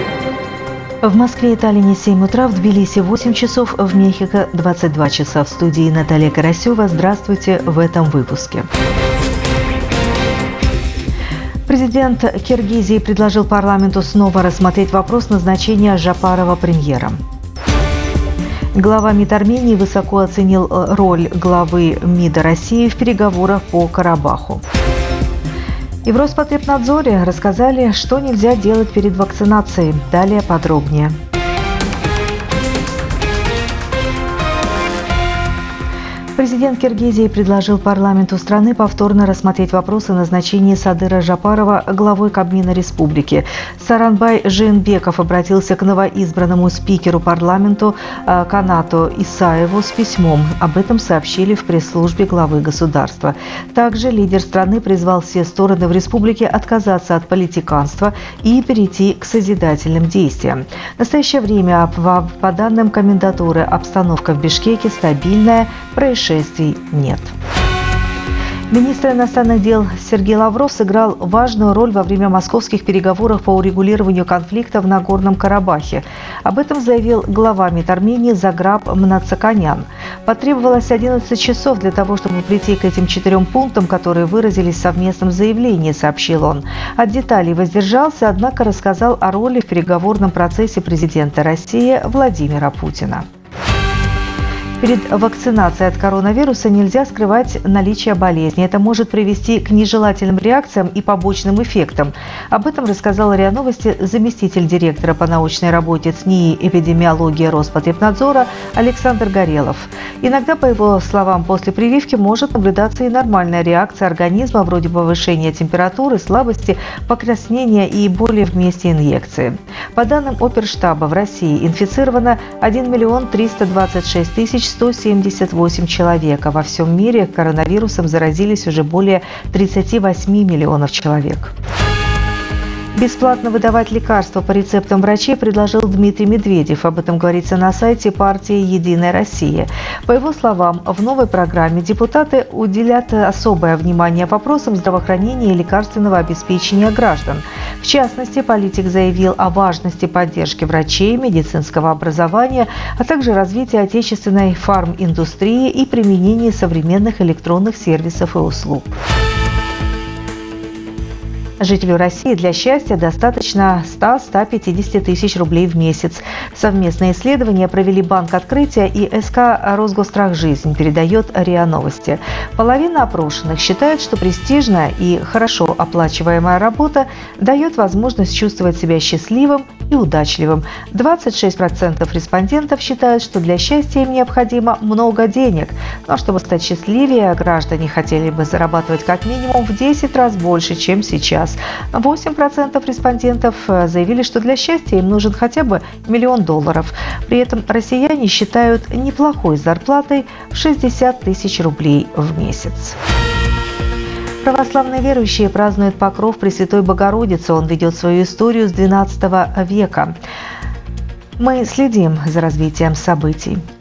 В Москве и Таллине 7 утра, в Тбилиси 8 часов, в Мехико 22 часа. В студии Наталья Карасева. Здравствуйте в этом выпуске. Президент Киргизии предложил парламенту снова рассмотреть вопрос назначения Жапарова премьером. Глава МИД Армении высоко оценил роль главы МИДа России в переговорах по Карабаху. И в Роспотребнадзоре рассказали, что нельзя делать перед вакцинацией. Далее подробнее. Президент Киргизии предложил парламенту страны повторно рассмотреть вопрос о назначении Садыра Жапарова главой Кабмина республики. Сооронбай Жээнбеков обратился к новоизбранному спикеру парламенту Канату Исаеву с письмом. Об этом сообщили в пресс-службе главы государства. Также лидер страны призвал все стороны в республике отказаться от политиканства и перейти к созидательным действиям. В настоящее время, по данным комендатуры, обстановка в Бишкеке стабильная, происшествий нет. Министр иностранных дел Сергей Лавров сыграл важную роль во время московских переговоров по урегулированию конфликта в Нагорном Карабахе. Об этом заявил глава МИД Армении Заграб Мнацаканян. Потребовалось 11 часов для того, чтобы прийти к этим 4 пунктам, которые выразились в совместном заявлении, сообщил он. От деталей воздержался, однако рассказал о роли в переговорном процессе президента России Владимира Путина. Перед вакцинацией от коронавируса нельзя скрывать наличие болезни. Это может привести к нежелательным реакциям и побочным эффектам. Об этом рассказал РИА Новости заместитель директора по научной работе ЦНИИ эпидемиологии Роспотребнадзора Александр Горелов. Иногда, по его словам, после прививки может наблюдаться и нормальная реакция организма, вроде повышения температуры, слабости, покраснения и боли в месте инъекции. По данным Оперштаба, в России инфицировано 1 326 178 человек, а во всем мире коронавирусом заразились уже более 38 миллионов человек. Бесплатно выдавать лекарства по рецептам врачей предложил Дмитрий Медведев. Об этом говорится на сайте партии «Единая Россия». По его словам, в новой программе депутаты уделят особое внимание вопросам здравоохранения и лекарственного обеспечения граждан. В частности, политик заявил о важности поддержки врачей, медицинского образования, а также развития отечественной фарминдустрии и применения современных электронных сервисов и услуг. Жителю России для счастья достаточно 100-150 тысяч рублей в месяц. Совместное исследование провели Банк Открытия и СК «Росгострахжизнь», передает РИА Новости. Половина опрошенных считает, что престижная и хорошо оплачиваемая работа дает возможность чувствовать себя счастливым и удачливым. 26% респондентов считают, что для счастья им необходимо много денег. Но чтобы стать счастливее, граждане хотели бы зарабатывать как минимум в 10 раз больше, чем сейчас. 8% респондентов заявили, что для счастья им нужен хотя бы $1 миллион. При этом россияне считают неплохой зарплатой в 60 тысяч рублей в месяц. Православные верующие празднуют покров Пресвятой Богородицы. Он ведет свою историю с XII века. Мы следим за развитием событий.